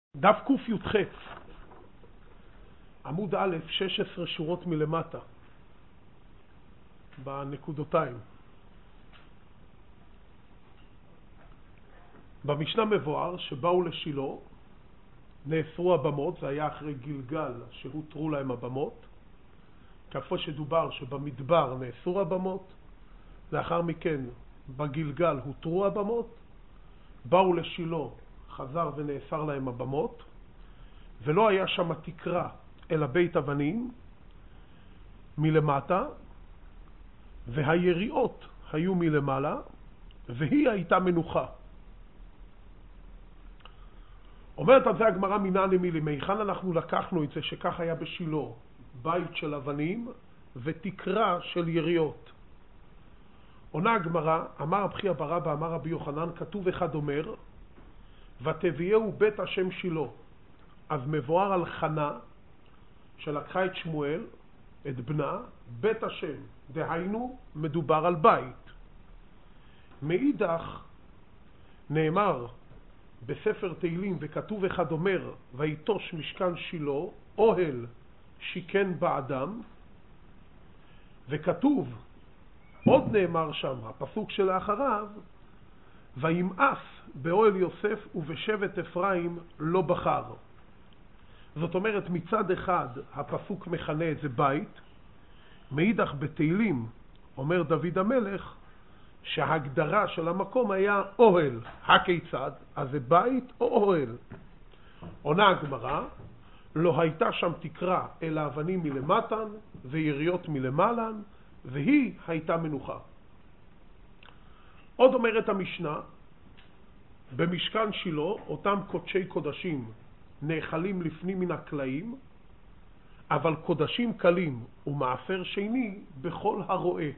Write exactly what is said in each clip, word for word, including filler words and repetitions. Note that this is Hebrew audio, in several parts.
דף קי"ח, עמוד א', שש עשרה שורות מלמטה, בנקודותיים. במשנה מבואר שבאו לשילה, נאסרו הבמות, זה היה אחרי גלגל שהותרו להם הבמות, כפי שדובר שבמדבר נאסרו הבמות, לאחר מכן בגלגל הותרו הבמות, באו לשילה, חזר ונאסר להם הבמות, ולא היה שם תקרה אלא בית אבנים מלמטה, והיריעות היו מלמעלה, והיא הייתה מנוחה. אומרת על זה הגמרא מנעני מילי, מהיכן אנחנו לקחנו את זה שכך היה בשילה, בית של אבנים ותקרה של יריעות. עונה הגמרא, אמר רבי חייא בר אבא, אמר רבי יוחנן, כתוב אחד אומר, ותביאהו בית השם שילה. אז מבואר על חנה שלקחה את שמואל, את בנה, בית השם, דהיינו מדובר על בית. מאידך נאמר בספר תהילים, וכתוב אחד אומר, ויטוש משכן שילה, אוהל שיכן באדם, וכתוב, עוד נאמר שם, הפסוק שלאחריו, וימאס באוהל יוסף ובשבט אפרים לא בחר. זאת אומרת, מצד אחד הפסוק מכנה את זה בית, מאידך בתהילים אומר דוד המלך שההגדרה של המקום היה אוהל. הכיצד? אז זה בית או אוהל? עונה הגמרא, לא הייתה שם תקרה אלא אבנים מלמטן ויריות מלמעלן, והיא הייתה מנוחה. עוד אומרת המשנה, במשכן שילה אותם קודשי קודשים נאכלים לפנים מן הקלעים, אבל קודשים קלים ומעשר שני בכל הרואה.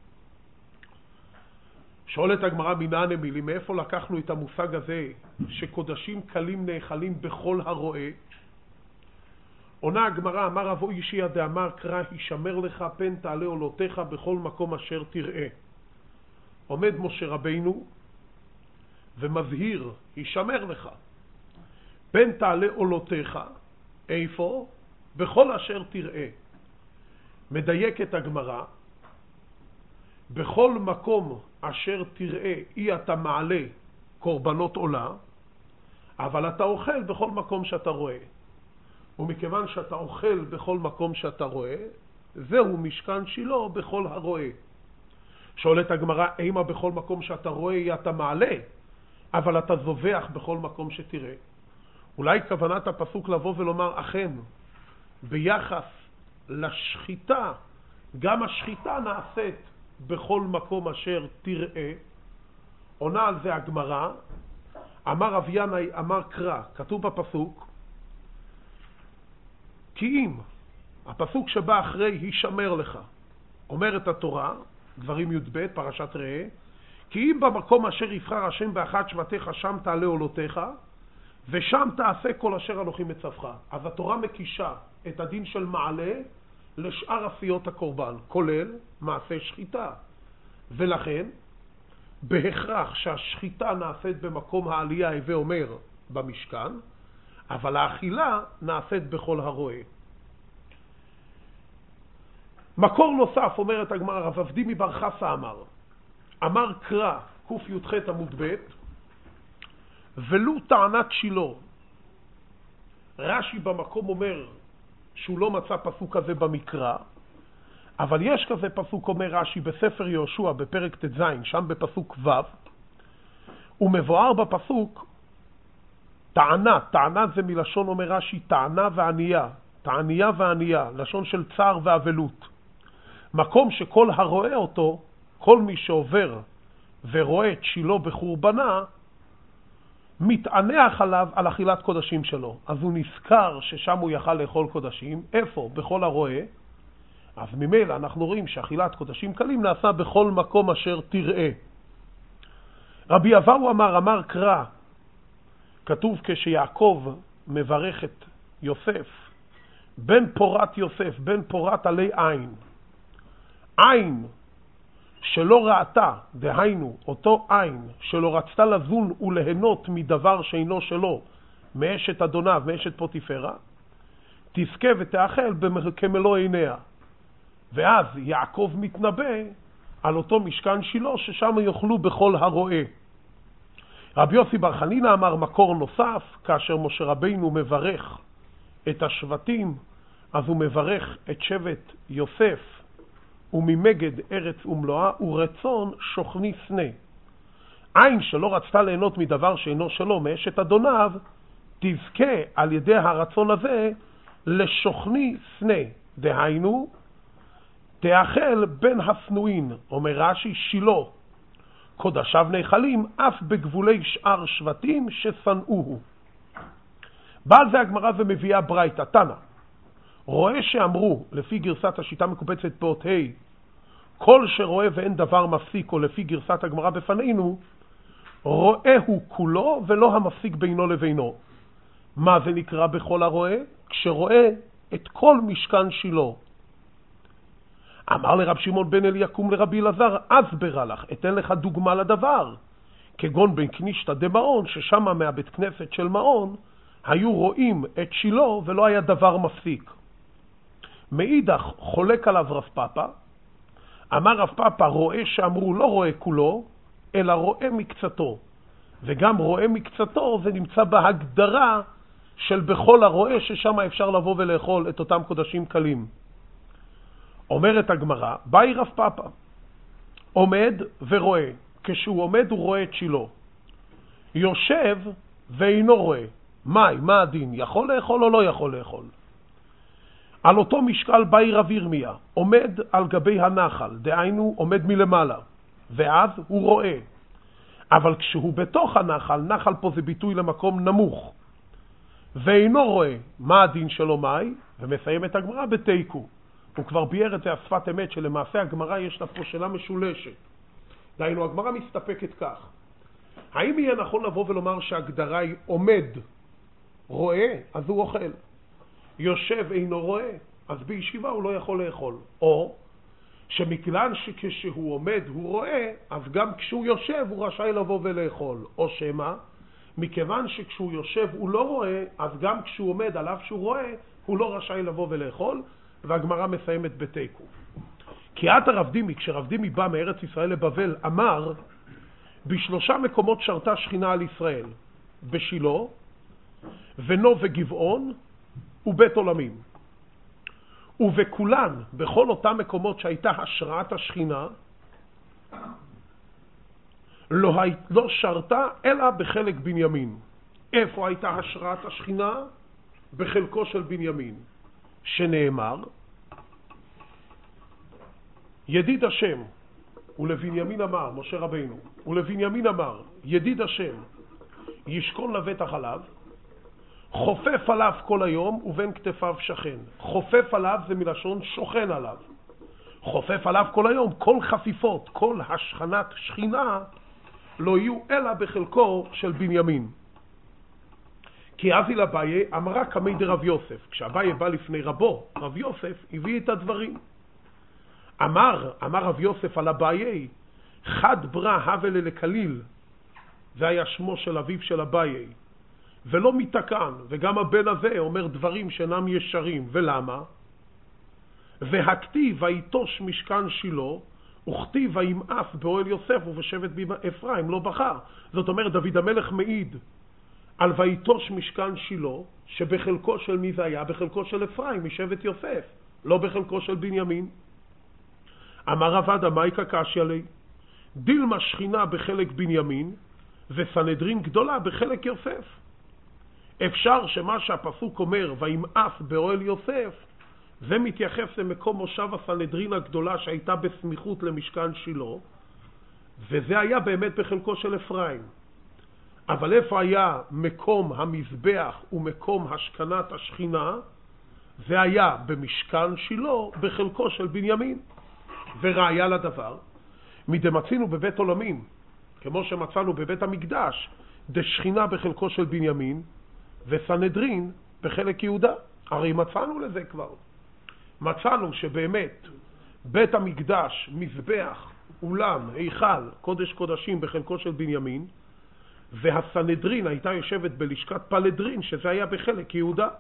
שואלת הגמרא מנעני מילי, מאיפה לקחנו את המושג הזה שקודשים קלים נאכלים בכל הרואה? עונה הגמרא, אמר רב ישעיה דאמר קרא, הישמר לך פן תעלה עולותיך בכל מקום אשר תראה. עומד משה רבינו ומבהיר, הישמר לך פן תעלה עולותיך, איפה? בכל אשר תראה. מדייקת הגמרא, בכל מקום אשר תראה אי אתה מעלה קורבנות עולה, אבל אתה אוכל בכל מקום שאתה רואה. ומכיוון שאתה אוכל בכל מקום שאתה רואה, זהו משכן שילה בכל הרואה. שואלת הגמרא, אימה בכל מקום שאתה רואה אי אתה מעלה, אבל אתה זובח בכל מקום שתראה. אולי כוונת הפסוק לבוא ולומר, אכן, ביחס לשחיטה, גם השחיטה נעשית בכל מקום אשר תראה. עונה על זה הגמרא, אמר רב ינאי, אמר קרא, כתוב בפסוק, כי אם, הפסוק שבא אחרי הישמר לך, אומרת התורה, דברים י"ב, פרשת ראה, כי אם במקום אשר יבחר השם באחד שבטיך, שם תעלה עולותיך, ושם תעשה כל אשר אנוכי מצווך. אז התורה מקישה את הדין של מעלה לשאר עשיות הקורבן, כולל מעשה שחיטה. ולכן, בהכרח שהשחיטה נעשית במקום העלייה, הווה אומר במשכן, אבל האכילה נעשית בכל הרואה. מקור נוסף, אומרת הגמרא, רב עבדי מבר חסה אמר, אמר קרא, קי"ח עמוד ב', ולו טענת שילה. רש"י במקום אומר שהוא לא מצא פסוק כזה במקרא, אבל יש כזה פסוק, אומר רש"י בספר יהושע בפרק ט"ז, שם בפסוק ו', ומבואר בפסוק טענה, טענה זה מלשון, אומר רש"י, טענה וענייה, טענייה וענייה, לשון של צער ואבלות. מקום שכל הרואה אותו, כל מי שעובר ורואה את שילה בחורבנה, מתענח עליו על אכילת קודשים שלו. אז הוא נזכר ששם הוא יכל לאכול קודשים. איפה? בכל הרואה. אז ממילא אנחנו רואים שאכילת קודשים קלים נעשה בכל מקום אשר תראה. רבי אבאו אמר, אמר קרא, כתוב כשיעקב מברך את יוסף, בן פורת יוסף, בן פורת עלי עין. עין שלא ראתה, דהיינו אותו עין שלא רצתה לזון וליהנות מדבר שאינו שלו, מאשת אדוניו, מאשת פוטיפרה, תזכה ותאכל כמלוא עיניה. ואז יעקב מתנבא על אותו משכן שילה ששם יאכלו בכל הרועה. רבי יוסי בר חנינא אמר מקור נוסף, כאשר משה רבינו מברך את השבטים, אז הוא מברך את שבט יוסף, וממגד ארץ ומלואה, ורצון שוכני סנה. עין שלא רצתה ליהנות מדבר שאינו שלו, מאשת אדוניו, תזכה על ידי הרצון הזה לשוכני סנה. דהיינו, תאכל בין הסנוין, אומר רש"י, שילה, קודשיו נאכלים אף בגבולי שאר שבטים ששנאוהו. בעל זה הגמרא ומביאה ברייתא, תנא. רואה שאמרו, לפי גרסת השיטה מקובצת פאות ה', כל שרואה ואין דבר מפסיק, או לפי גרסת הגמרא בפנינו, רואה הוא כולו ולא המפסיק בינו לבינו. מה זה נקרא בכל הרואה? כשרואה את כל משכן שילה. אמר לרב שמעון בן אליקים לרבי אלעזר, אסברה לך, אתן לך דוגמה לדבר, כגון בן כנישתא דמעון, ששם מהבית כנסת של מעון, היו רואים את שילה ולא היה דבר מפסיק. מאידך חולק עליו רב פאפא, אמר רב פאפא, רואה שאמרו לא רואה כולו, אלא רואה מקצתו. וגם רואה מקצתו זה נמצא בהגדרה של בכל הרואה, ששם אפשר לבוא ולאכול את אותם קודשים קלים. אומרת הגמרא, באי רב פאפא, עומד ורואה. כשהוא עומד הוא רואה את שילה. יושב ואינו רואה. מהי, מה הדין? יכול לאכול או לא יכול לאכול? על אותו משקל באי רב ירמיה, עומד על גבי הנחל, דהיינו עומד מלמעלה, ואז הוא רואה. אבל כשהוא בתוך הנחל, נחל פה זה ביטוי למקום נמוך, ואינו רואה, מה הדין שלו מהי? ומסיים את הגמרא בתיקו. הוא כבר ביאר את זה השפת אמת, שלמעשה הגמרא יש לה פה שאלה משולשת. דהיינו, הגמרא מסתפקת כך. האם יהיה נכון לבוא ולומר שהגדרה היא עומד, רואה, אז הוא אוכל. יושב אינו רואה, אז בישיבה הוא לא יכול לאכול. או שמכיוון שכשהוא עומד הוא רואה, אז גם כשהוא יושב הוא רשאי לבוא ולאכול. או שמה, מכיוון שכשהוא יושב הוא לא רואה, אז גם כשהוא עומד על אף שהוא רואה, הוא לא רשאי לבוא ולאכול, והגמרא מסיימת בתיקו. כי עתה רב דימי, כשרב דימי בא מארץ ישראל לבבל, אמר, בשלושה מקומות שרתה שכינה על ישראל, בשילה, ונו וגבעון, ובית עולמים. ובכולן, בכל אותם מקומות שהייתה השראת השכינה, לא, לא שרתה אלא בחלק בנימין. איפה הייתה השראת השכינה? בחלקו של בנימין, שנאמר, ידיד השם, ולבנימין אמר, משה רבינו, ולבנימין אמר, ידיד השם, ישכון לבטח עליו, חופף עליו כל היום ובין כתפיו שכן. חופף עליו זה מלשון שוכן עליו. חופף עליו כל היום, כל חפיפות, כל השכנת שכינה לא יהיו אלא בחלקו של בנימין. כי אז אל אביי אמרה כמי דרב יוסף. כשאביי בא לפני רבו, רב יוסף הביא את הדברים. אמר, אמר רב יוסף על אביי, חד ברא הווה לקליל, זה היה שמו של אביו של אביי. ולא מתקן, וגם הבן הזה אומר דברים שאינם ישרים. ולמה? והכתיב ויטוש משכן שילה, וכתיב וימאס באוהל יוסף ובשבט אפרים לא בחר. זאת אומרת, דוד המלך מעיד על ויטוש משכן שילה, שבחלקו של מי זה היה? בחלקו של אפרים, משבט יוסף, לא בחלקו של בנימין. אמר עבד המייקה קשיא לי, דילמה שכינה בחלק בנימין, וסנהדרין גדולה בחלק יוסף. אפשר שמה שהפסוק אומר, וימאס באוהל יוסף, זה מתייחס למקום מושב הסנהדרין הגדולה שהייתה בסמיכות למשכן שילה, וזה היה באמת בחלקו של אפרים. אבל איפה היה מקום המזבח ומקום השכנת השכינה? זה היה במשכן שילה בחלקו של בנימין. וראיה לדבר, מדמצינו בבית עולמים, כמו שמצאנו בבית המקדש, דשכינה בחלקו של בנימין, וסנהדרין בחלק יהודה. הרי מצאנו לזה כבר. מצאנו שבאמת בית המקדש, מזבח, אולם, היכל, קודש קודשים בחלקו של בנימין, והסנהדרין הייתה יושבת בלשכת פלדרין, שזה היה בחלק יהודה.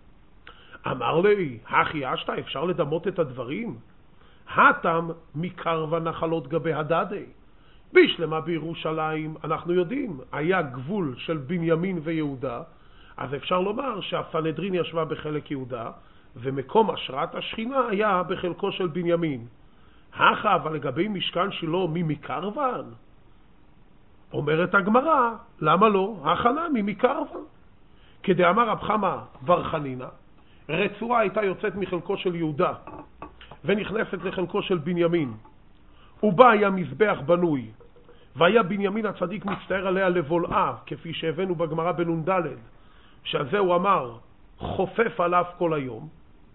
אמר לי, הכי אשתה, אפשר לדמות את הדברים? התם מקרבה נחלות גבי הדדי. בשלמה בירושלים, אנחנו יודעים, היה גבול של בנימין ויהודה, אז אפשר לומר שהסנהדרין ישבה בחלק יהודה, ומקום השראת השכינה היה בחלקו של בנימין. הכה, אבל לגבי משכן שלו מי מקרבן? אומרת הגמרא, למה לא? הכנה מי מקרבן. כדאמר רב חמא בר חנינא, רצועה הייתה יוצאת מחלקו של יהודה, ונכנסת לחלקו של בנימין. ובה היה מזבח בנוי, והיה בנימין הצדיק מצטער עליה לבולעה, כפי שהבאנו בגמרא בנון ד', שעל זה הוא אמר, חופף עליו כל היום.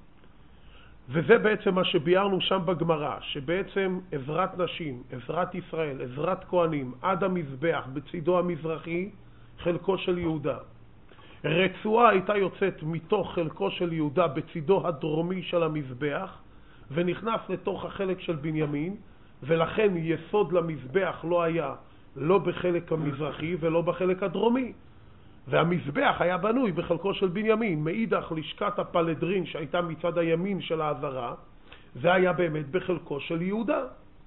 וזה בעצם מה שביארנו שם בגמרא, שבעצם עזרת נשים, עזרת ישראל, עזרת כהנים, עד המזבח בצידו המזרחי, חלקו של יהודה. רצועה הייתה יוצאת מתוך חלקו של יהודה בצידו הדרומי של המזבח, ונכנס לתוך החלק של בנימין, ולכן יסוד למזבח לא היה לא בחלק המזרחי ולא בחלק הדרומי. והמזבח היה בנוי בחלקו של בנימין. מאידך לשכת הפלדרין שהייתה מצד הימין של העזרה, זה היה באמת בחלקו של יהודה.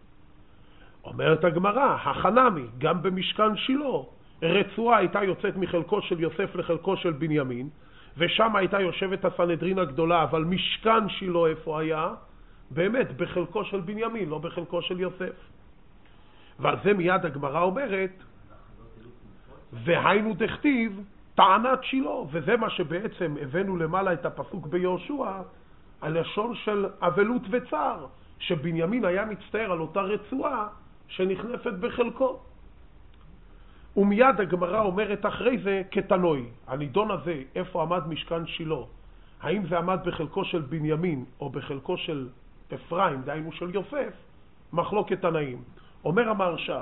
אומרת הגמרא, החנמי, גם במשכן שילה, רצועה הייתה יוצאת מחלקו של יוסף לחלקו של בנימין, ושם הייתה יושבת הסנהדרין הגדולה, אבל משכן שילה איפה היה? באמת בחלקו של בנימין, לא בחלקו של יוסף. ועל זה מיד הגמרא אומרת, והיינו דכתיב טענת שילה, וזה מה שבעצם הבאנו למעלה את הפסוק ביהושע, הלשון של אבלות וצער, שבנימין היה מצטער על אותה רצועה שנכנסת בחלקו. ומיד הגמרא אומרת אחרי זה כתנוי, הנידון הזה, איפה עמד משכן שילה, האם זה עמד בחלקו של בנימין או בחלקו של אפרים, דהיינו של יוסף, מחלוקת תנאים. אומר המהרש"א,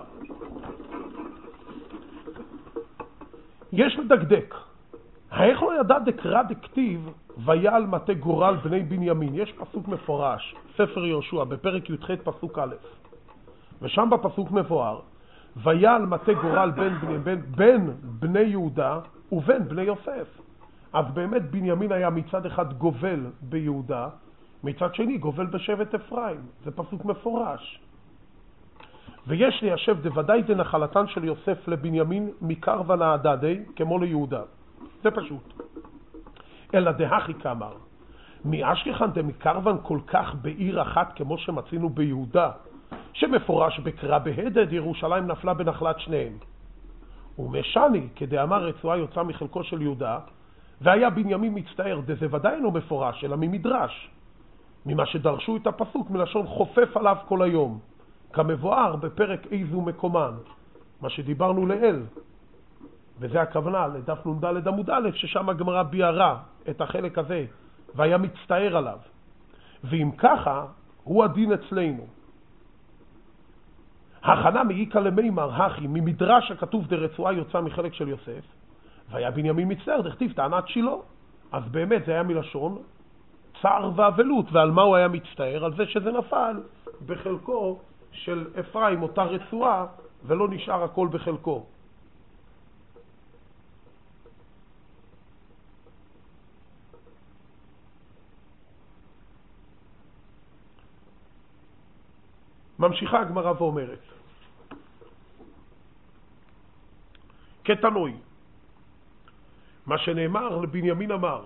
יש לדקדק, האיך לא ידע דקרא דכתיב ויעל מטה גורל בני בנימין? יש פסוק מפורש, ספר יהושע, בפרק י"ח פסוק א', ושם בפסוק מבואר, ויעל מטה גורל בין, בין, בין בני יהודה ובין בני יוסף. אז באמת בנימין היה מצד אחד גובל ביהודה, מצד שני גובל בשבט אפרים. זה פסוק מפורש. ויש ליישב דוודאי דנחלתן של יוסף לבנימין מקרבה נהדדי כמו ליהודה. זה פשוט. אלא דהכי כאמר, מאשכחן דמקרבן כל כך בעיר אחת כמו שמצינו ביהודה, שמפורש בקרא בהדד ירושלים נפלה בנחלת שניהם. ומשני, כדאמר רצועה יוצא מחלקו של יהודה, והיה בנימין מצטער, דזה ודאי לא מפורש, אלא ממדרש, ממה שדרשו את הפסוק מלשון חופף עליו כל היום, כמבואר בפרק איזו מקומן, מה שדיברנו לאל. וזה הכוונה לדף נ"ד עמוד א', ששם הגמרא ביארה את החלק הזה, והיה מצטער עליו. ואם ככה, הוא הדין אצלנו. הכנה מאיקה למימר הכי, ממדרש הכתוב דרצועה יוצא מחלק של יוסף, והיה בנימין מצטער, דכתיב טענת שילה. אז באמת זה היה מלשון צער ואבלות. ועל מה הוא היה מצטער? על זה שזה נפל בחלקו של אפרים, אותה רצועה, ולא נשאר הכל בחלקו. ממשיכה הגמרא ואומרת, כתנוי, מה שנאמר לבנימין אמר,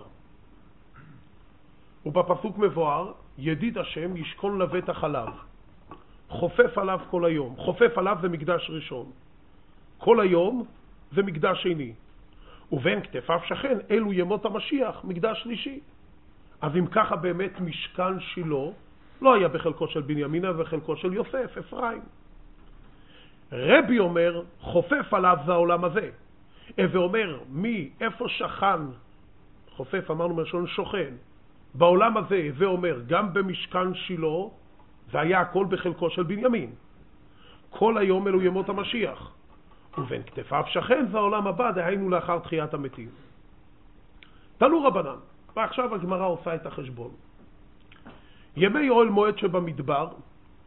ובפסוק מבואר, ידיד השם ישכון לבטח עליו, חופף עליו כל היום. חופף עליו זה מקדש ראשון, כל היום זה מקדש שני, ובין כתפיו שכן אלו ימות המשיח, מקדש שלישי. אז אם ככה באמת משכן שילה לא היה בחלקו של בנימין, אלא בחלקו של יוסף, אפרים. רבי אומר, חופף עליו זה העולם הזה. ואומר, מי, איפה שכן, חופף אמרנו מלשון שוכן, בעולם הזה, ואומר, גם במשכן שילה, זה היה הכל בחלקו של בנימין. כל היום אלו ימות המשיח. ובין כתפיו שכן זה העולם הבא, דהיינו לאחר תחיית המתים. תנו רבנן, ועכשיו הגמרא עושה את החשבון. ימי אוהל מועד שבמדבר,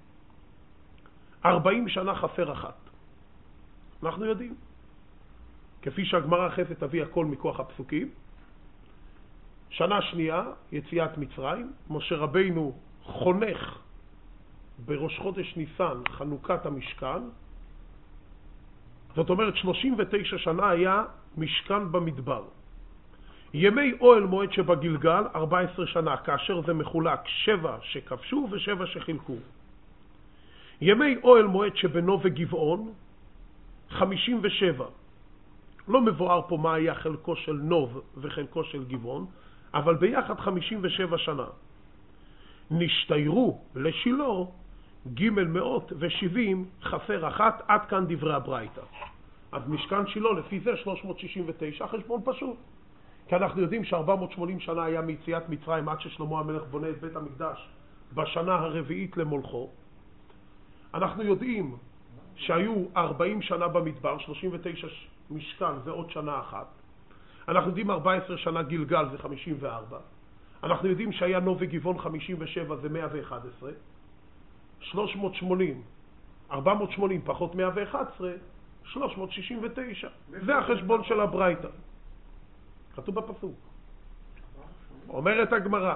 ארבעים שנה חסר אחת. אנחנו יודעים. כפי שהגמרא אחרי זה תביא הכל מכוח הפסוקים. שנה שנייה, יציאת מצרים, משה רבינו חונך בראש חודש ניסן חנוכת המשכן. זאת אומרת שלושים ותשע שנה היה משכן במדבר. ימי אוהל מועד שבגלגל ארבע עשרה שנה, כאשר זה מחולק שבע שכבשו ושבע שחילקו. ימי אוהל מועד שבנו וגבעון חמישים ושבע. לא מבואר פה מה היה חלקו של נוב וחלקו של גבעון, אבל ביחד חמישים ושבע שנה. נשתיירו לשילו ג' מאות ושבעים חסר אחת, עד כאן דברי הברייתא. אז משכן שילה לפי זה שלוש מאות שישים ותשע, חשבון פשוט. כי אנחנו יודעים ש-ארבע מאות ושמונים שנה היה מיציאת מצרים עד ששלמה המלך בונה את בית המקדש בשנה הרביעית למולכו. אנחנו יודעים שהיו ארבעים שנה במדבר, שלושים ותשע משכן זה עוד שנה אחת. אנחנו יודעים ארבע עשרה שנה גלגל זה חמישים וארבע. אנחנו יודעים שהיה נוב וגבעון חמישים ושבע זה מאה ואחת עשרה. שלוש מאות ושמונים, ארבע מאות ושמונים פחות מאה ואחת עשרה, שלוש מאות שישים ותשע. זה החשבון של הברייתא. כתוב בפסוק. אומרת הגמרא.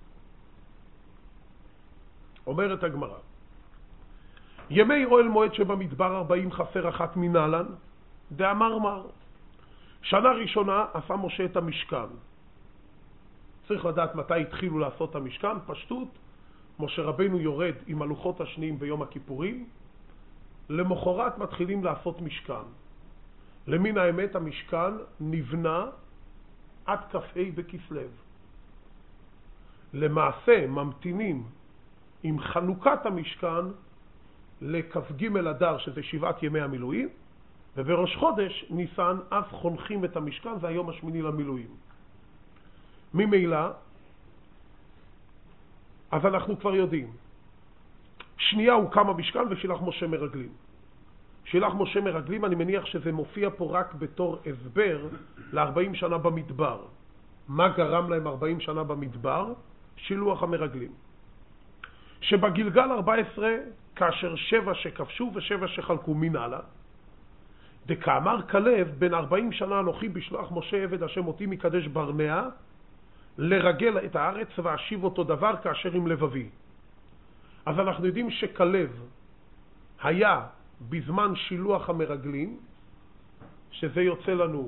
אומרת הגמרא. ימי אוהל מועד שבמדבר ארבעים חסר אחת מנהלן, דאמר מר. שנה ראשונה עשה משה את המשכן. צריך לדעת מתי התחילו לעשות את המשכן. פשטות, משה רבינו יורד עם הלוחות השניים ביום הכיפורים, למחרת מתחילים לעשות משכן. למין האמת המשכן נבנה עד כ"ה בכסלו. למעשה ממתינים עם חנוכת המשכן לכ"ג אדר, שזה שבעת ימי המילואים, ובראש חודש ניסן אז חונכים את המשכן, זה היום השמיני למילואים. ממילא, אז אנחנו כבר יודעים. שנייה הוא קם המשכן ושילח משה מרגלים. שילח משה מרגלים, אני מניח שזה מופיע פה רק בתור הסבר ל-ארבעים שנה במדבר. מה גרם להם ארבעים שנה במדבר? שילוח המרגלים. שבגלגל ארבע עשרה, כאשר שבע שכבשו ושבע שחלקו מנהלה, דקאמר כלב, בין ארבעים שנה אנוכי בשלוח משה עבד השם אותי מקדש ברנע, לרגל את הארץ ואשיב אותו דבר כאשר עם לבבי. אז אנחנו יודעים שכלב היה בזמן שילוח המרגלים, שזה יוצא לנו,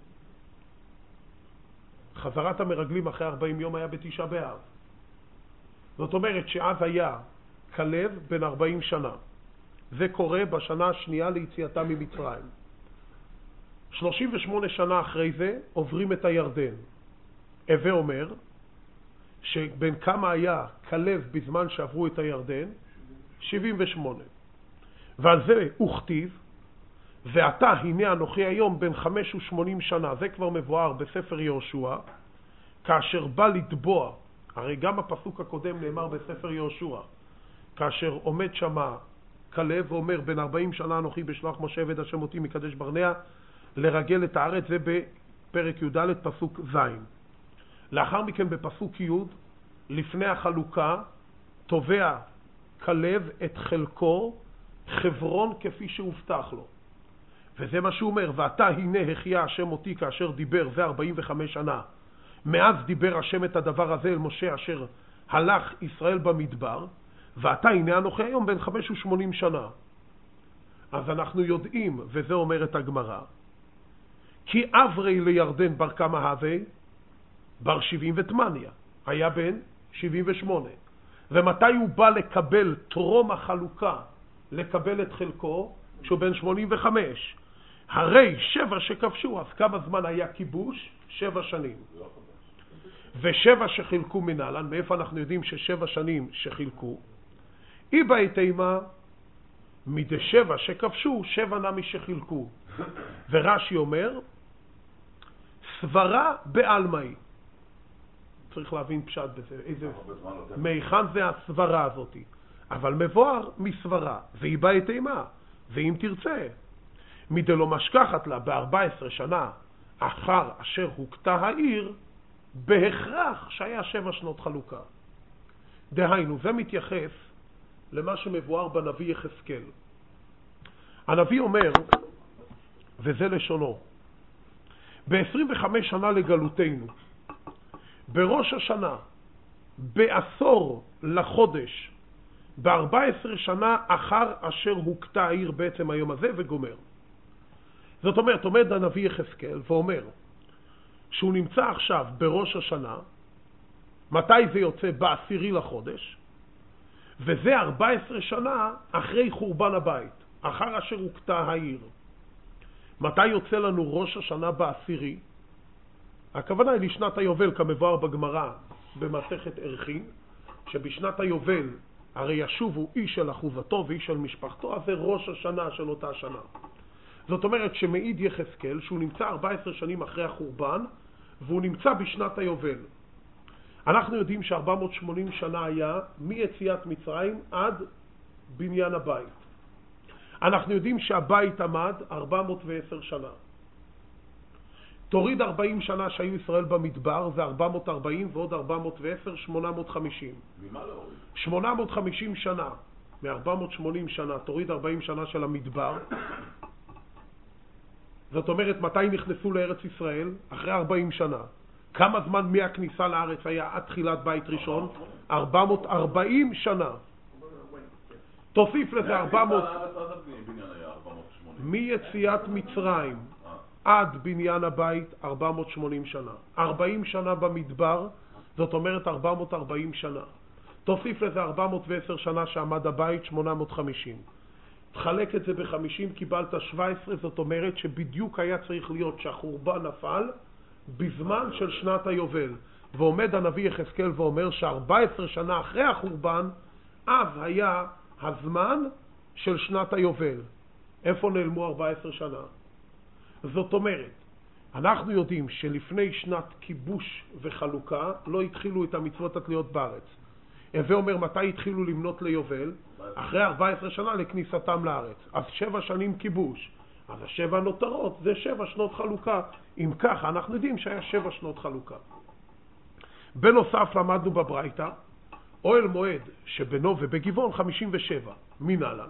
חזרת המרגלים אחרי ארבעים יום היה בתשעה באב. זאת אומרת שאז היה כלב בן ארבעים שנה. זה קורה בשנה השנייה ליציאתה ממצרים. שלושים ושמונה שנה אחרי זה עוברים את הירדן. הווה אומר שבין כמה היה כלב בזמן שעברו את הירדן? שבעים ושמונה. ועל זה הוא כתיב, ואתה הנה אנוכי היום בין חמש ושמונים שנה. זה כבר מבואר בספר יהושע, כאשר בא לטבוע, הרי גם הפסוק הקודם נאמר בספר יהושע, כאשר עומד שמה כלב ואומר בין ארבעים שנה אנוכי בשלוח משה עבד השם אותי מקדש ברנע לרגל את הארץ, זה בפרק י"ד פסוק ז'. לאחר מכן בפסוק י', לפני החלוקה, תובע כלב את חלקו חברון כפי שהובטח לו. וזה מה שהוא אומר, ואתה הנה החיה השם אותי כאשר דיבר, זה ארבעים וחמש שנה. מאז דיבר השם את הדבר הזה אל משה אשר הלך ישראל במדבר, ואתה הנה אנוכי היום בין חמש ושמונים שנה. אז אנחנו יודעים, וזה אומר את הגמרא, כי אברי לירדן בר כמה הווה? בר שבעים ותמניה. היה בן שבעים ושמונה. ומתי הוא בא לקבל טרום החלוקה, לקבל את חלקו? שהוא בן שמונים וחמש. הרי שבע שכבשו, אז כמה זמן היה כיבוש? שבע שנים. ושבע שחילקו מנהלן, מאיפה אנחנו יודעים ששבע שנים שחילקו? אי בהתאמה, מדי שבע שכבשו, שבע נמי שחילקו. ורש"י אומר, סברה בעלמאי. צריך להבין פשט בזה, איזה מיכן זה הסברה הזאת. אבל מבואר מסברה, והיא בהתאמה, ואם תרצה, מדי לא משכחת לה ב-ארבע עשרה שנה אחר אשר הוקטה העיר, בהכרח שהיה שבע שנות חלוקה. דהיינו, זה מתייחס למה שמבואר בנביא יחזקאל. הנביא אומר, וזה לשונו, ב-עשרים וחמש שנה לגלותנו, בראש השנה, בעשור לחודש, ב-ארבע עשרה שנה אחר אשר הוקטה העיר בעצם היום הזה וגומר. זאת אומרת, עומד הנביא יחזקאל ואומר שהוא נמצא עכשיו בראש השנה, מתי זה יוצא? בעשירי לחודש, וזה ארבע עשרה שנה אחרי חורבן הבית, אחר אשר הוקטה העיר. מתי יוצא לנו ראש השנה בעשירי? הכוונה היא לשנת היובל, כמבואר בגמרא במסכת ערכין, שבשנת היובל הרי ישובו איש של אחוזתו ואיש של משפחתו, אז זה ראש השנה של אותה שנה. זאת אומרת שמעיד יחזקאל שהוא נמצא ארבע עשרה שנים אחרי החורבן, והוא נמצא בשנת היובל. אנחנו יודעים ש-ארבע מאות ושמונים שנה היה מיציאת מצרים עד בניין הבית. אנחנו יודעים שהבית עמד ארבע מאות ועשר שנה. תוריד ארבעים שנה שהיו ישראל במדבר, זה ארבע מאות וארבעים ועוד ארבע מאות ועשר, שמונה מאות וחמישים. ממה להוריד? שמונה מאות וחמישים שנה, מ-ארבע מאות ושמונים שנה, תוריד ארבעים שנה של המדבר. זאת אומרת, מתי נכנסו לארץ ישראל? אחרי ארבעים שנה. כמה זמן מהכניסה לארץ היה עד תחילת בית ראשון? ארבע מאות וארבעים שנה. תוסיף לזה ארבע מאות... מיציאת מצרים עד בניין הבית ארבע מאות ושמונים שנה. ארבעים שנה במדבר, זאת אומרת ארבע מאות וארבעים שנה. תוסיף לזה ארבע מאות ועשר שנה שעמד הבית, שמונה מאות וחמישים. תחלק את זה ב-חמישים, קיבלת שבע עשרה, זאת אומרת שבדיוק היה צריך להיות שהחורבן נפל בזמן של שנת היובל. ועומד הנביא יחזקאל ואומר ש-ארבע עשרה שנה אחרי החורבן, אז היה הזמן של שנת היובל. איפה נעלמו ארבע עשרה שנה? זאת אומרת, אנחנו יודעים שלפני שנת כיבוש וחלוקה לא התחילו את המצוות התלויות בארץ. הווה אומר מתי התחילו למנות ליובל? אחרי ארבע עשרה שנה לכניסתם לארץ. אז שבע שנים כיבוש. אז השבע נותרות זה שבע שנות חלוקה. אם ככה אנחנו יודעים שהיה שבע שנות חלוקה. בנוסף למדנו בברייתא, אוהל מועד שבנו ובגבעון חמישים ושבע, מנהלן.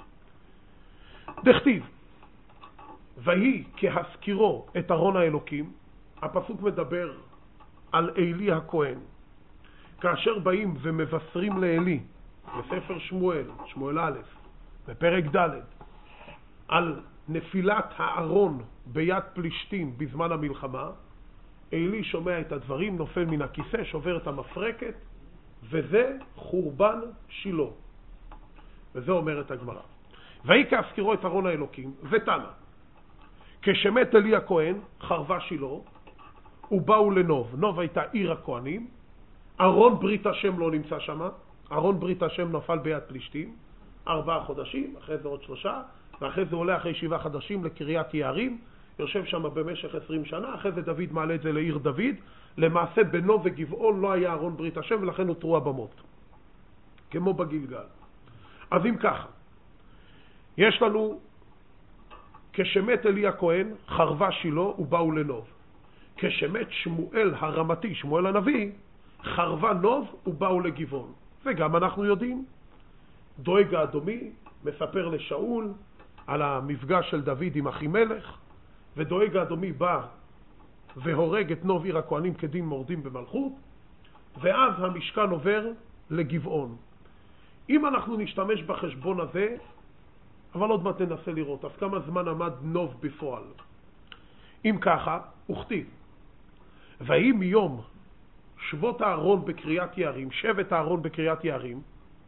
דכתיב, ויהי כהזכירו את ארון האלוקים, הפסוק מדבר על אלי הכהן. כאשר באים ומבשרים לאלי, בספר שמואל, שמואל א', בפרק ד', על נפילת הארון ביד פלישתים בזמן המלחמה, אלי שומע את הדברים, נופל מן הכיסא, שובר את המפרקת, וזה חורבן שילה. וזה אומרת הגמרא. ויהי כהזכירו את ארון האלוקים, ותנא, כשמת אלי הכהן, חרבה שילה, ובאו לנוב. נוב הייתה עיר הכהנים, ארון ברית השם לא נמצא שם, ארון ברית השם נפל ביד פלישתים, ארבעה חודשים, אחרי זה עוד שלושה, ואחרי זה עולה אחרי שבעה חודשים לקריית יערים, יושב שם במשך עשרים שנה, אחרי זה דוד מעלה את זה לעיר דוד, למעשה בנו וגבעון לא היה ארון ברית השם, ולכן נותרו הבמות, כמו בגלגל. אז אם ככה, יש לנו, כשמת אלי הכהן, חרבה שילה ובאו לנוב. כשמת שמואל הרמתי, שמואל הנביא, חרבה נוב ובאו לגבעון. וגם אנחנו יודעים, דואג האדומי מספר לשאול על המפגש של דוד עם אחימלך, ודואג האדומי בא והורג את נוב עיר הכהנים כדין מורדים במלכות, ואז המשכן עובר לגבעון. אם אנחנו נשתמש בחשבון הזה, אבל עוד מעט ננסה לראות, אז כמה זמן עמד נוב בפועל? אם ככה, וכתיב, ויהי מיום שבות הארון בקריית יערים, שבט הארון בקריית יערים,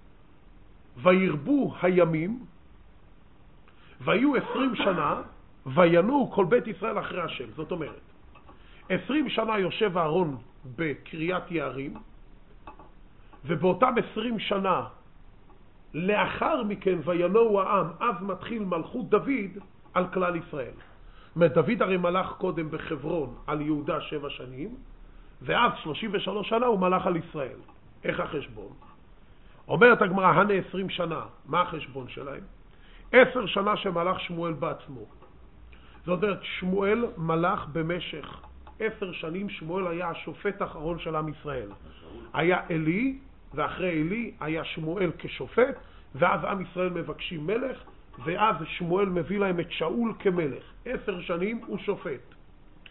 וירבו הימים, ויהיו עשרים שנה, וינועו כל בית ישראל אחרי השם. זאת אומרת, עשרים שנה יושב הארון בקריית יערים, ובאותם עשרים שנה לאחר מכן וינועו העם, אז מתחיל מלכות דוד על כלל ישראל. דוד הרי מלך קודם בחברון על יהודה שבע שנים, ואז שלושים ושלוש שנה הוא מלך על ישראל. איך החשבון? אומרת הגמרא, הנה עשרים שנה, מה החשבון שלהם? עשר שנה שמלך שמואל בעצמו. זאת אומרת, שמואל מלך במשך עשר שנים, שמואל היה השופט האחרון של עם ישראל. היה אלי, ואחרי אלי היה שמואל כשופט, ואז עם ישראל מבקשים מלך, ואז שמואל מביא להם את שאול כמלך. עשר שנים הוא שופט.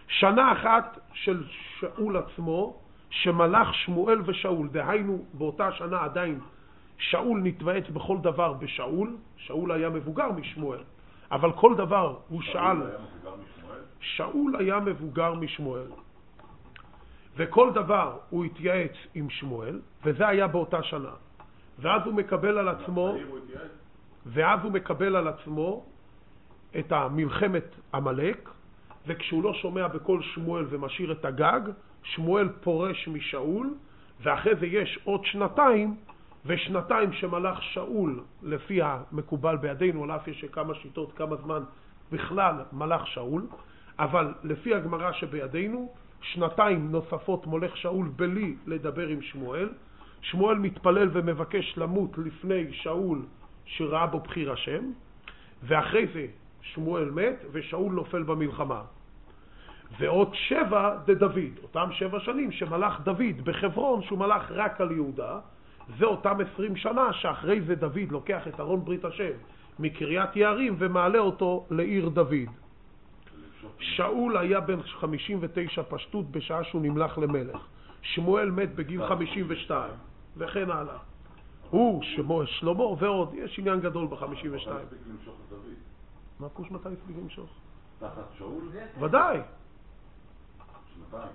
שנה אחת של שאול עצמו, שמלך שמואל ושאול, דהיינו באותה שנה עדיין שאול נתבעץ בכל דבר בשאול, שאול היה מבוגר משמואל, אבל כל דבר הוא שאל, שאול היה מבוגר משמואל, וכל דבר הוא התייעץ עם שמואל, וזה היה באותה שנה. ואז הוא מקבל על עצמו, ואז הוא מקבל על עצמו את המלחמת עמלק, וכשהוא לא שומע בכל שמואל ומשאיר את הגג, שמואל פורש משאול, ואחרי זה יש עוד שנתיים, ושנתיים שמלך שאול, לפי המקובל בידינו, על אף יש כמה שיטות, כמה זמן בכלל מלך שאול, אבל לפי הגמרא שבידינו, שנתיים נוספות מולך שאול בלי לדבר עם שמואל. שמואל מתפלל ומבקש למות לפני שאול שראה בו בחיר השם, ואחרי זה שמואל מת ושאול נופל במלחמה. ועוד שבע זה דוד, אותם שבע שנים שמלך דוד בחברון, שהוא מלך רק על יהודה, זה אותם עשרים שנה שאחרי זה דוד לוקח את ארון ברית השם מקריית יערים ומעלה אותו לעיר דוד. שאול היה בן חמישים ותשע פשטות בשעה שהוא נמלך למלך. שמואל מת בגיל חמישים ושתיים, וכן הלאה. הוא, שלמה ועוד, יש עניין גדול ב-חמישים ושתיים. מתי הספיק למשוך את דוד? מה פוש מתי הספיק למשוך? תחת שאול? ודאי. שנתיים.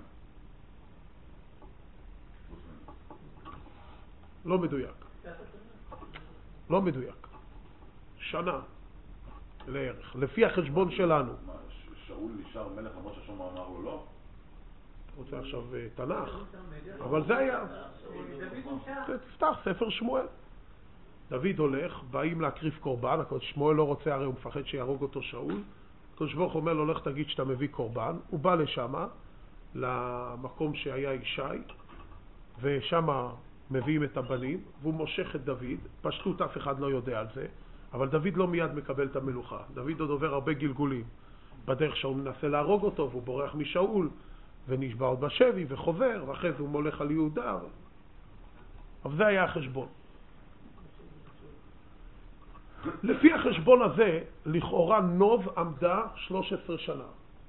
לא מדויק. לא מדויק. שנה לערך. לפי החשבון שלנו. מה, שאול נשאר מלך למרות שהשם אמר לו לא? רוצה עכשיו תנ"ך, אבל זה היה. תפתח ספר שמואל. דוד הולך, באים להקריב קורבן, שמואל לא רוצה, הרי הוא מפחד שיהרוג אותו שאול. הקדוש ברוך הוא אומר לו, הולך תגיד שאתה מביא קורבן. הוא בא לשם, למקום שהיה ישי, ושם מביאים את הבנים, והוא מושך את דוד. פשטות אף אחד לא יודע על זה, אבל דוד לא מיד מקבל את המלוכה. דוד עוד עובר הרבה גלגולים. בדרך שאול מנסה להרוג אותו, והוא בורח משאול, ונשבע עוד בשבי וחוזר, ואחרי זה הוא מולך על יהודה. אבל זה היה החשבון. לפי החשבון הזה, לכאורה נוב עמדה שלוש עשרה שנה.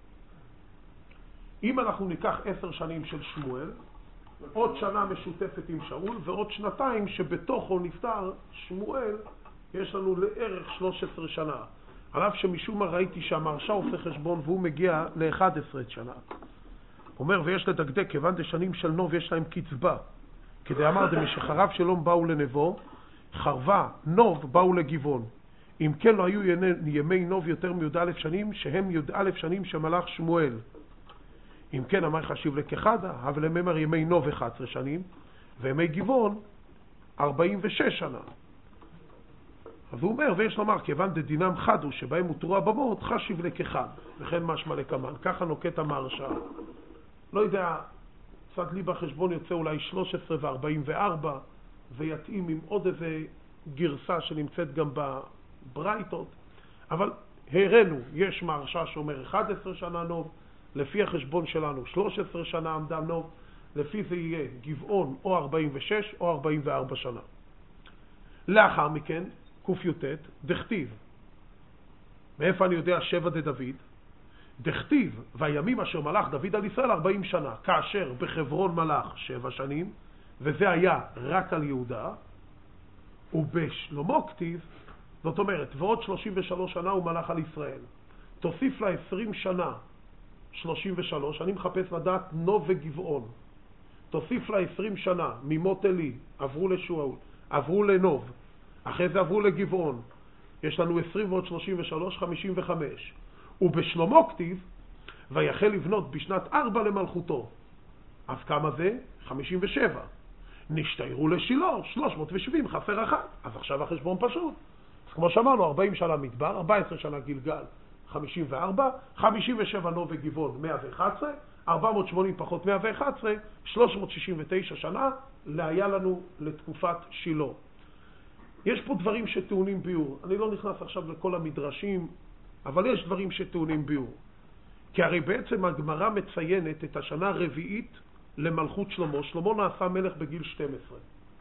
אם אנחנו ניקח עשר שנים של שמואל, עוד שנה משותפת עם שאול, ועוד שנתיים שבתוכו נפטר שמואל, יש לנו לערך שלוש עשרה שנה. על אף שמשום מה ראיתי שהמרשה עושה חשבון והוא מגיע ל-אחת עשרה שנה. הוא אומר, ויש לדקדק, כיוון דשנים של נוב יש להם קצבה. כדי אמר דמשחרב שלום באו לנבו, חרבה נוב באו לגבעון. אם כן לא היו ימי נוב יותר מי"א אלף שנים, שהם י"א אלף שנים שמלך שמואל. אם כן אמר חשיב לכחדה, אבל הם אמר ימי נוב אחת עשרה שנים, וימי גבעון ארבעים ושש שנה. אז הוא אומר, ויש לומר, כיוון דדינם חדו שבהם הותרו הבמות, חשיב לכחד, וכן משמע לקמן. ככה נוקט המהרש"א. לא יודע, צד לי בחשבון יוצא אולי שלוש עשרה ו-ארבעים וארבע, ויתאים עם עוד איזה גרסה שנמצאת גם בברייתות, אבל הראינו, יש מהרש"א שאומר אחת עשרה שנה נוב, לפי החשבון שלנו שלוש עשרה שנה עמדה נוב, לפי זה יהיה גבעון או ארבעים ושש או ארבעים וארבע שנה. לאחר מכן, ק"ט, דכתיב. מאיפה אני יודע שבע דדוד? דכתיב, והימים אשר מלך דוד על ישראל ארבעים שנה, כאשר בחברון מלך שבע שנים, וזה היה רק על יהודה, ובשלמה כתיב, זאת אומרת, ועוד שלושים ושלוש שנה הוא מלך על ישראל. תוסיף לה עשרים שנה, שלושים ושלוש, אני מחפש לדעת נוב וגבעון. תוסיף לה עשרים שנה, ממות אלי, עברו לשואול, עברו לנוב, אחרי זה עברו לגבעון. יש לנו עשרים ועוד שלושים ושלוש, חמישים וחמש. ובשלמה כתיב, ויחל לבנות בשנת ארבע למלכותו. אז כמה זה? חמישים ושבע. נשתיירו לשילה, שלוש מאות שבעים, חסר אחת. אז עכשיו החשבון פשוט. אז כמו שאמרנו, ארבעים שנה מדבר, ארבע עשרה שנה גלגל, חמישים וארבע, חמישים ושבע נוב וגבעון, מאה ואחת עשרה, ארבע מאות שמונים פחות מאה ואחת עשרה, שלוש מאות שישים ותשע שנה, היה לנו לתקופת שילה. יש פה דברים שטעונים ביור. אני לא נכנס עכשיו לכל המדרשים, אבל יש דברים שטעונים ביור. כי הרי בעצם הגמרא מציינת את השנה הרביעית למלכות שלמה. שלמה נעשה מלך בגיל שתים עשרה.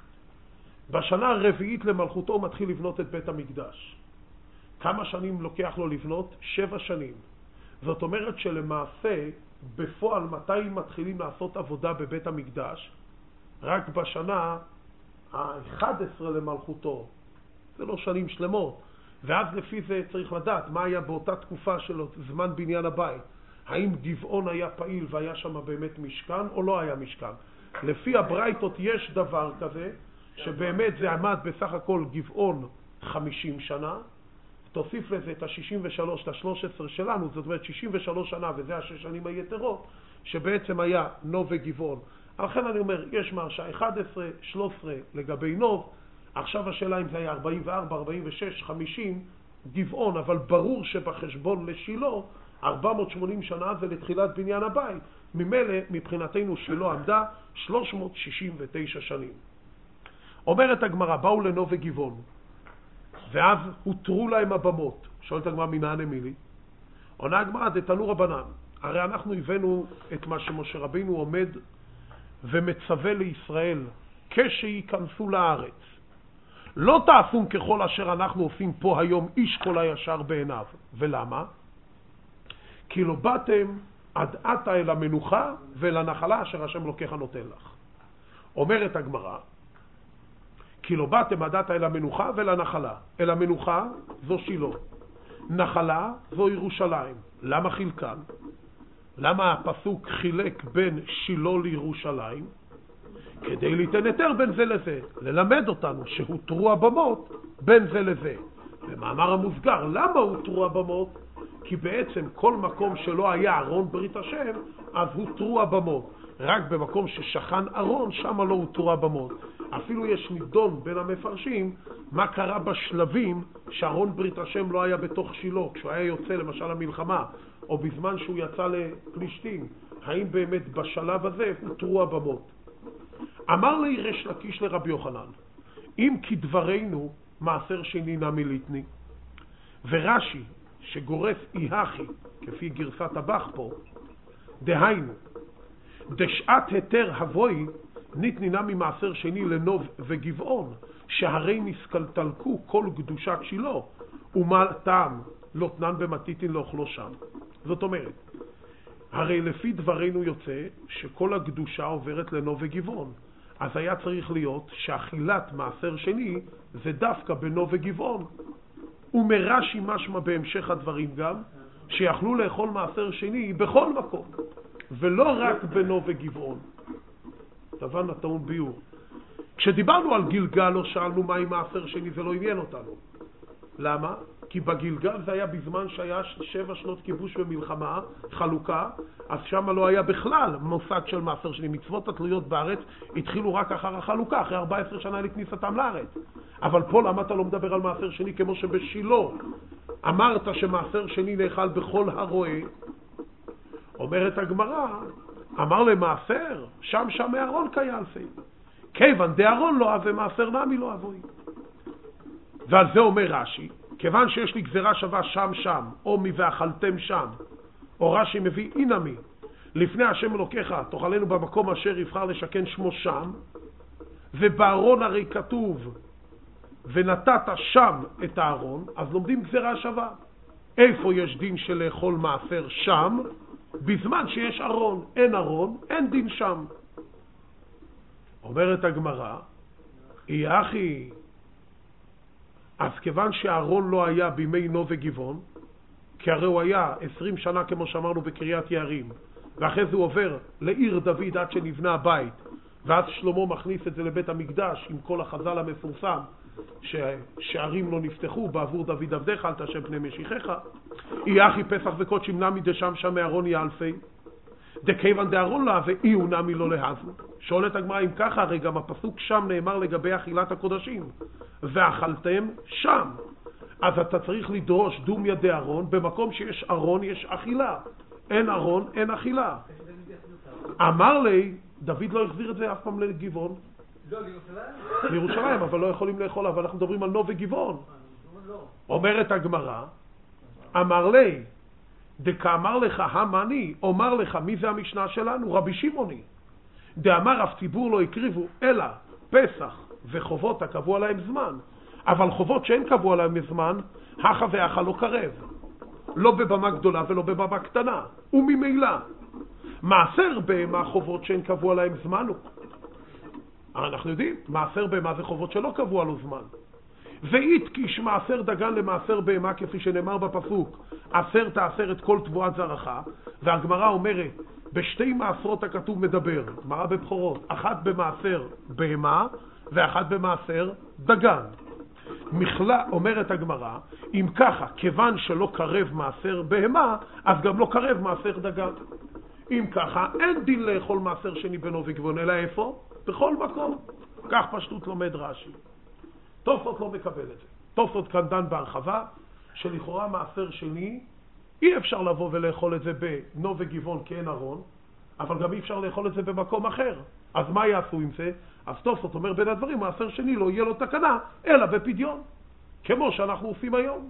בשנה הרביעית למלכותו מתחיל לבנות את בית המקדש. כמה שנים לוקח לו לבנות? שבע שנים. זאת אומרת שלמעשה בפועל מתי מתחילים לעשות עבודה בבית המקדש? רק בשנה ה-אחת עשרה למלכותו. זה לא שנים שלמות. ואז לפי זה צריך לדעת מה היה באותה תקופה שלו, זמן בניין הבית. האם גבעון היה פעיל והיה שם באמת משכן או לא היה משכן. לפי הברייתות יש דבר כזה, שבאמת זה עמד בסך הכל גבעון חמישים שנה, תוסיף לזה את ה-שישים ושלוש, את ה-שלוש עשרה שלנו, זאת אומרת שישים ושלוש שנה, וזה השש שנים היתרות, שבעצם היה נוב וגבעון. לכן אני אומר, יש מרשה אחת עשרה, שלוש עשרה לגבי נוב, עכשיו השאלה אם זה היה ארבעים וארבע, ארבעים ושש, חמישים, גבעון, אבל ברור שבחשבון לשילה, ארבע מאות ושמונים שנה זה לתחילת בניין הבית. ממילא, מבחינתנו שילה עמדה שלוש מאות שישים ותשע שנים. אומרת הגמרא, באו לנוב וגבעון, ואז הותרו להם הבמות. שואלת הגמרא, מנענה מילי? עונה הגמרא, דתנו רבנן. הרי אנחנו הבאנו את מה שמשה רבינו עומד ומצווה לישראל, כשיכנסו לארץ. לא תעשו ככל אשר אנחנו עושים פה היום, איש כל הישר בעיניו. ולמה? כי לא באתם עד עתה אל המנוחה ואל הנחלה אשר השם לוקח נותן לך. אומרת הגמרא, כי לא באתם עד עתה אל המנוחה ואל הנחלה. אל המנוחה זו שילה, נחלה זו ירושלים. למה חילקן? למה הפסוק חילק בין שילה לירושלים? כדי ליתן יותר בין זה לזה, ללמד אותנו שהותרו הבמות בין זה לזה. במאמר המוסגר, למה הותרו הבמות? כי בעצם כל מקום שלא היה ארון ברית השם, אז הותרו הבמות. רק במקום ששכן ארון, שם לא הותרו הבמות. אפילו יש נידון בין המפרשים, מה קרה בשלבים שארון ברית השם לא היה בתוך שילה, כשהוא היה יוצא למשל למלחמה, או בזמן שהוא יצא לפלישתים. האם באמת בשלב הזה הותרו הבמות? אמר לי ריש לקיש לרבי יוחנן, אם כדברנו מעשר שני נמי ליטני, ורש"י שגורס איהכי, כפי גרסת הבח פה, דהיינו, דשעת היתר הבוי ניתני נמי מעשר שני לנוב וגבעון, שהרי נסקלטלקו כל קדושת שילה, ומה טעם לא תנן במתיתין לאוכלו שם. זאת אומרת, הרי לפי דברנו יוצא שכל הקדושה עוברת לנוב וגבעון. אז היה צריך להיות שאכילת מעשר שני זה דווקא בנוב וגבעון. ומרש"י משמע בהמשך הדברים גם, שיכלו לאכול מעשר שני בכל מקום, ולא רק בנוב וגבעון. דבר נתון ביור. כשדיברנו על גילגל לא שאלנו מה עם מעשר שני, זה לא עניין אותנו. למה? כי בגילגל זה היה בזמן שהיה שבע שנות כיבוש ומלחמה, חלוקה, אז שם לא היה בכלל מושג של מעשר שני. מצוות התלויות בארץ התחילו רק אחר החלוקה, אחרי ארבע עשרה שנה לכניסתם לארץ. אבל פה למה אתה לא מדבר על מעשר שני כמו שבשילה אמרת שמעשר שני נאכל בכל הרועה? אומרת הגמרא, אמר למעשר, שם שם מארון קייאלפי. כיוון דארון לא אהבה מעשר נמי לא אהבוי. ועל זה אומר רש"י, כיוון שיש לי גזירה שווה שם שם, או מי ואכלתם שם, או רש"י מביא אינמי, לפני השם אלוקיך תאכלנו במקום אשר יבחר לשכן שמו שם, ובארון הרי כתוב ונתת שם את הארון, אז לומדים גזירה שווה. איפה יש דין של לאכול מעשר שם? בזמן שיש ארון. אין ארון, אין דין שם. אומרת הגמרא, אי אחי, אז כיוון שהארון לא היה בימי נוב וגבעון, כי הרי הוא היה עשרים שנה כמו שאמרנו בקריית יערים, ואחרי זה הוא עובר לעיר דוד עד שנבנה הבית, ואז שלמה מכניס את זה לבית המקדש עם כל החז"ל המפורסם, ששערים לא נפתחו בעבור דוד עבדך אל תשב פני משיחך. אי אחי פסח וקודשים נמי דשם שם מארון יאלפי, דכיוון דארון לה ואי הוא נמי לא להזו. שואלת הגמרא, אם ככה הרי גם הפסוק שם נאמר לגבי אכילת הקודשים, ואכלתם שם. אז אתה צריך לדרוש דום ידי ארון, במקום שיש ארון יש אכילה, אין ארון אין אכילה. אמר לי, דוד לא החזיר את זה אף פעם לגבעון. לא, לירושלים? לירושלים, אבל לא יכולים לאכול, אבל אנחנו מדברים על נוב וגבעון. אומרת הגמרא, אמר לי, דקאמר לך המני, אומר לך, מי זה המשנה שלנו? רבי שמעוני. דאמר אף ציבור לא הקריבו, אלא פסח וחובות הקבוע להם זמן. אבל חובות שאין קבוע להם זמן, הכה ואכה לא קרב. לא בבמה גדולה ולא בבמה קטנה. וממילא, מעשר בהמה חובות שאין קבוע להם זמן הוא. אנחנו יודעים, מעשר בהמה זה חובות שלא קבוע לו זמן. ואיתקיש מעשר דגן למעשר בהמה, כפי שנאמר בפסוק, עשר תעשר את כל תבואת זרעך, והגמרא אומרת, בשתי מעשרות הכתוב מדבר, גמרא בבחורות, אחת במעשר בהמה ואחת במעשר דגן. מכלה, אומרת הגמרא, אם ככה, כיוון שלא קרב מעשר בהמה, אז גם לא קרב מעשר דגן. אם ככה, אין דין לאכול מעשר שני בנו וגבון, אלא איפה? בכל מקום. כך פשטות לומד רש"י. תוספות לא מקבל את זה. תוספות כאן דן בהרחבה, שלכאורה מעשר שני, אי אפשר לבוא ולאכול את זה בנו וגבעון כי אין ארון, אבל גם אי אפשר לאכול את זה במקום אחר. אז מה יעשו עם זה? אז תוספות אומר בין הדברים, מעשר שני לא יהיה לו תקנה, אלא בפדיון, כמו שאנחנו עושים היום.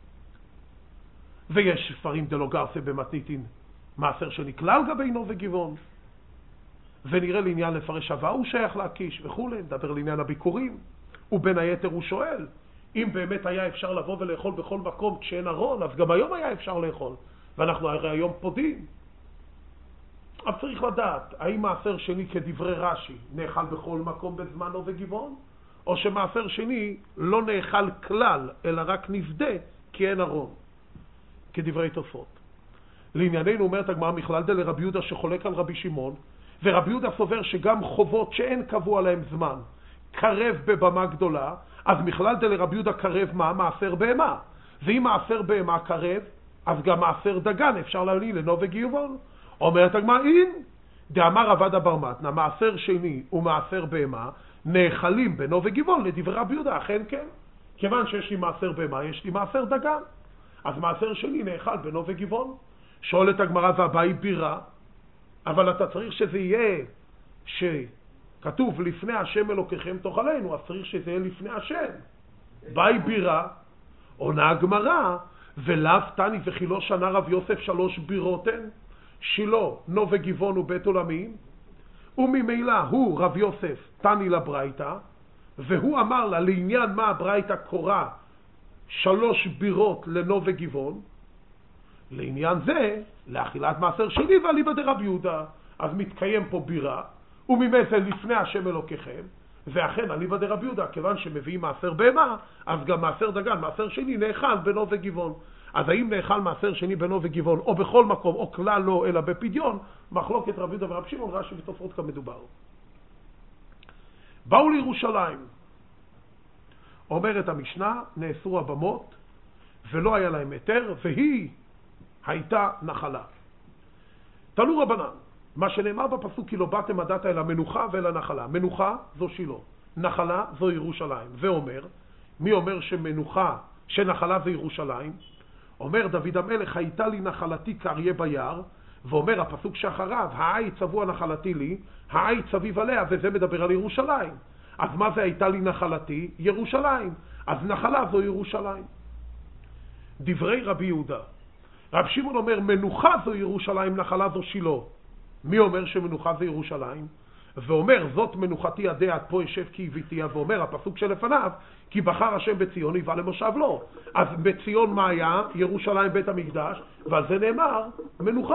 ויש ספרים דלא גרסה במתניתין, מעשר שני כלל גבי נו וגבעון. ונראה לעניין לפרש הבא, הוא שייך להקיש וכו', נדבר לעניין הביקורים. ובין היתר הוא שואל, אם באמת היה אפשר לבוא ולאכול בכל מקום כשאין ארון, אז גם היום היה אפשר לאכול, ואנחנו הרי היום פודים. אז צריך לדעת, האם מעשר שני כדברי רש"י נאכל בכל מקום בזמנו וגבעון, או שמעשר שני לא נאכל כלל, אלא רק נפדה כי אין ארון, כדברי תוספות. לענייננו אומרת הגמרא מכלל דה לרבי יהודה שחולק על רבי שמעון, ורבי יהודה סובר שגם חובות שאין קבוע להם זמן, קרב בבמה גדולה, אז מכלל דה לרבי יהודה קרב מה? מעשר בהמה. ואם מעשר בהמה קרב, אז גם מעשר דגן אפשר להביא לנו וגבעון. אומרת הגמרא, אין, דאמר עבד אבר מתנא, מעשר שני ומעשר בהמה נאכלים בנו וגבעון לדברי רבי יהודה, אכן כן. כיוון שיש לי מעשר בהמה, יש לי מעשר דגן. אז מעשר שני נאכל בנו וגבעון. שואלת הגמרא, והבאי בירה, אבל אתה צריך שזה יהיה שכתוב לפני השם אלוקיכם תאכלנו, אז צריך שזה יהיה לפני השם. באי בירה, עונה הגמרא, ולאו תני וכי לא שנה רב יוסף שלוש בירותן, שילה, נו וגבעון ובית עולמים, וממילא הוא רב יוסף תני לברייתא, והוא אמר לה לעניין מה הברייתא קורא שלוש בירות לנו וגבעון, לעניין זה, לאכילת מעשר שני ואליבא דרבי יהודה, אז מתקיים פה בירה, וממילא לפני השם אלוקיכם, ואכן אליבא דרבי יהודה, כיוון שמביאים מעשר בהמה, אז גם מעשר דגן, מעשר שני נאכל בנו וגבעון. אז האם נאכל מעשר שני בנו וגבעון, או בכל מקום, או כלל לא, אלא בפדיון, מחלוקת רבי יהודה ורבי שמעון, רש"י ותוספות כמדובר. באו לירושלים, אומרת המשנה, נאסרו הבמות, ולא היה להם היתר, והיא הייתה נחלה. תנו רבנן, מה שנאמר בפסוק, כי לא באתם עדת אל המנוחה ואל הנחלה. מנוחה זו שילה, נחלה זו ירושלים. ואומר, מי אומר שמנוחה, שנחלה זה ירושלים? אומר דוד המלך, הייתה לי נחלתי כאריה ביער, ואומר הפסוק שאחריו, העי צבוע נחלתי לי, העי צביב עליה, וזה מדבר על ירושלים. אז מה זה הייתה לי נחלתי? ירושלים. אז נחלה זו ירושלים. דברי רבי יהודה, רב שמעון אומר, מנוחה זו ירושלים, נחלה זו שילה. מי אומר שמנוחה זה ירושלים? ואומר, זאת מנוחתי עדי עד פה ישב כי הביתיה, ואומר הפסוק שלפניו, כי בחר השם בציון היווה למושב לו. אז בציון מה היה? ירושלים בית המקדש, ועל זה נאמר מנוחה.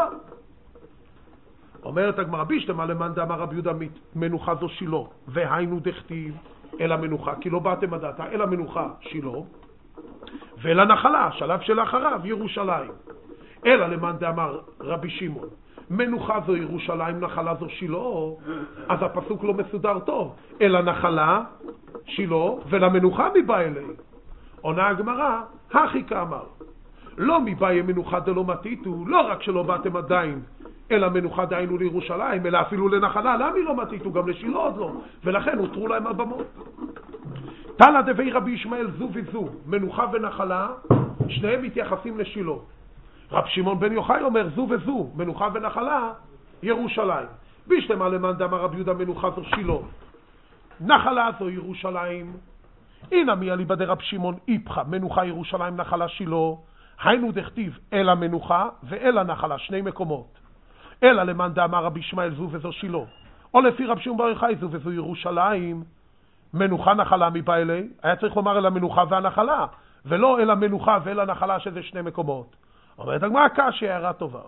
אומרת הגמרא בישלמה למאן דאמר רבי יהודה, מנוחה זו שילה, והיינו דכתיב אל המנוחה, כי לא באתם עדתה, אל המנוחה שילה, ואל הנחלה, שלב שלאחריו, ירושלים. אלא למאן דאמר רבי שמעון, מנוחה זו ירושלים, נחלה זו שילה, אז הפסוק לא מסודר טוב. אלא נחלה, שילה, ולמנוחה מבא אלי. עונה הגמרא, הכי כאמר, לא מבא מנוחה דלא מתיתו, לא רק שלא באתם עדיין, אלא מנוחה דהיינו לירושלים, אלא אפילו לנחלה, למה לא מתיתו? גם לשילה עוד לא, ולכן הותרו להם הבמות. תנא דבי רבי ישמעאל זו וזו, מנוחה ונחלה, שניהם מתייחסים לשילה. רב שמעון בן יוחאי אומר זו וזו, מנוחה ונחלה, ירושלים. בישלמה למאן דאמר רבי יהודה, מנוחה זו שילה, נחלה זו ירושלים. הנה מי אליבא דרב שמעון איפכא, מנוחה ירושלים, נחלה שילה, היינו דכתיב אל המנוחה ואל הנחלה, שני מקומות. אלא למאן דאמר רבי ישמעאל זו וזו שילה, או לפי רב שמעון בר יוחאי זו וזו ירושלים, מנוחה נחלה מבא אלי, היה צריך לומר אל המנוחה והנחלה, ולא אל המנוחה ואל הנחלה שזה שני מקומות. אומרת הגמרא, קשיא, הערה טובה.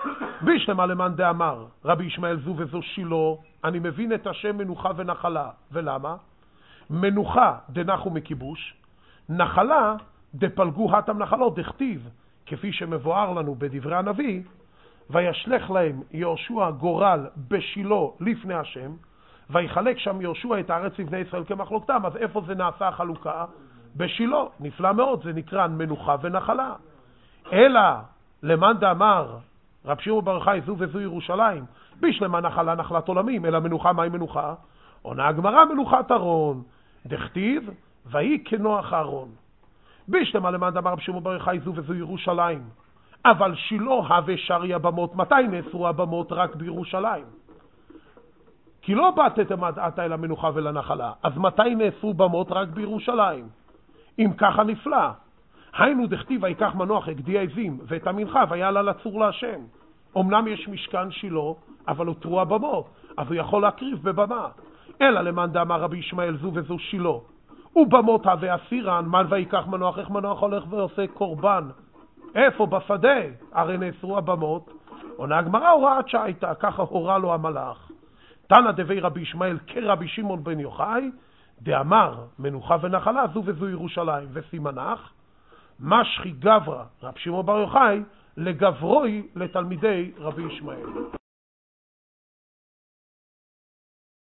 בישלמה למאן דאמר רבי ישמעאל זו וזו שילה, אני מבין את השם מנוחה ונחלה. ולמה? מנוחה דנחו מכיבוש, נחלה דפלגו התם נחלות, דכתיב, כפי שמבואר לנו בדברי הנביא, וישלח להם יהושע גורל בשילה לפני השם, ויחלק שם יהושע את הארץ לבני ישראל כמחלוקתם. אז איפה זה נעשה החלוקה? בשילה. נפלא מאוד, זה נקרא מנוחה ונחלה. אלא למאן דאמר רב שמעון בר יוחאי זו וזו ירושלים, בישלמה נחלה נחלת עולמים, אלא מנוחה מהי מנוחה? עונה הגמרא מנוחת ארון, דכתיב ויהי כנוח אהרון. בישלמה למאן דאמר רב שמעון בר יוחאי זו וזו ירושלים, אבל שילה הווה שרי הבמות. מתי נאסרו הבמות? רק בירושלים. כי לא באתם עתה אל המנוחה ולנחלה, אז מתי נאסרו במות? רק בירושלים. אם ככה נפלא. היינו דכתיב ויקח מנוח הגדי העזים ואת המנחה ויעלה לצור להשם. אמנם יש משכן שילה, אבל הותרו הבמות, אז הוא יכול להקריב בבמה. אלא למאן דאמר רבי ישמעאל זו וזו שילה, ובמות הווה אסירן, מן ויקח מנוח, איך מנוח הולך ועושה קורבן? איפה? בשדה. הרי נאסרו הבמות. עונה הגמרא הוראת שהייתה, ככה הורה לו המלאך. תנא דבי רבי ישמעאל כרבי שמעון בן יוחאי, דאמר מנוחה ונחלה זו וזו ירושלים, וסימנך משחי גברא רבי שמעון בר יוחאי לגברוי לתלמידי רבי ישמעאל.